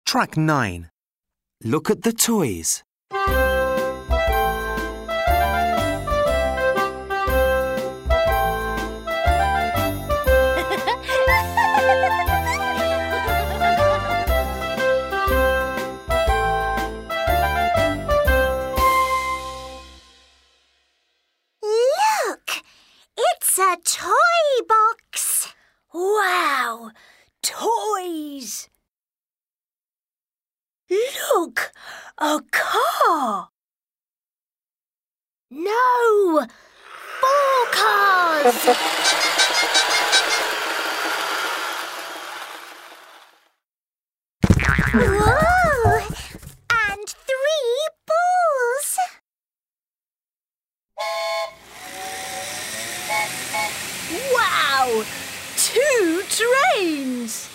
Track 9. Look at the toys. Look! It's a toy box! Wow! Toys! Look! A car! No! 4 cars! Whoa! And 3 balls! Wow! 2 trains!